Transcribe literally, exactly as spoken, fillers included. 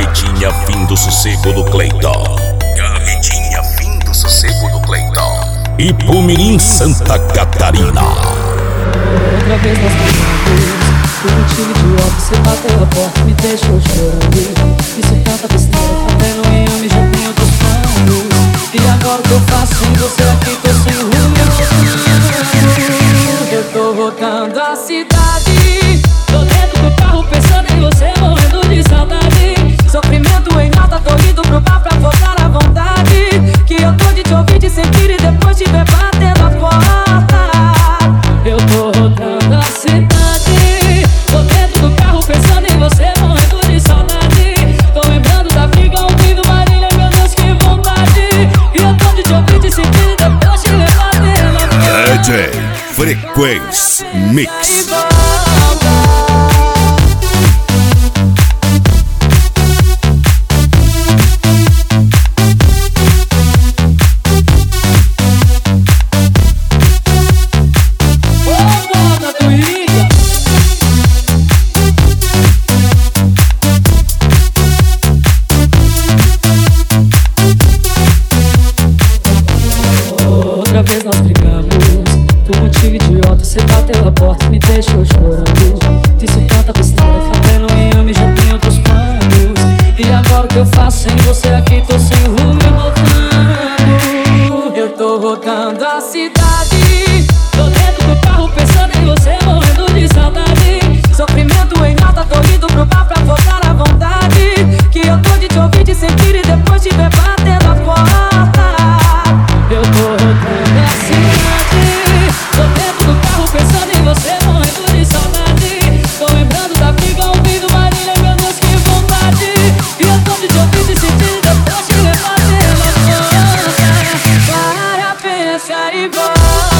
Carretinha fim do sossego do Cleiton. Carretinha fim do sossego do Cleiton. Ipumirim, Santa Catarina. Outra vez nós brigamos, por motivo idiota, você bateu a porta, me deixou chorando. Isso é tanta besteira, até não me ame, já tenho outros planos. E agora o que eu faço sem você aqui, tô sem rumo, eu tô rodando a cidade, tô dentro do carro pensando em você, morrendo de saudade. Sofrimento em alta, tô indo pro bar pra voltar à vontade. Que eu tô de te ouvir, de sentir e depois te ver batendo a porta. Eu tô rodando a cidade, tô dentro do carro pensando em você, morrendo de saudade. Tô lembrando da briga, ouvindo Marília, meu Deus, que vontade. E eu tô de te ouvir, de sentir e depois te ver batendo a porta. D J Frequência Mix. Outra vez nós brigamos, por motivo idiota, você bateu a porta, me deixou chorando. Disse tanta besteira, que até não me ame, já tenho outros planos. E agora o que eu faço sem você aqui, tô sem rumo e voltando. Eu tô rodando a cidade, tô dentro do carro pensando em você, morrendo de saudade. Sofrimento em alta, tô indo pro bar pra voltar à vontade. Que eu tô de te ouvir, de sentir e depois te ver batendo a porta. Eu tô rodando a cidade, tô dentro do carro pensando em você, morrendo de saudade. Tô lembrando da briga, ouvindo Marília, meu Deus, que vontade. E eu tô de te ouvir, de sentir, depois te ver batendo a porta. Para, pensa e volta.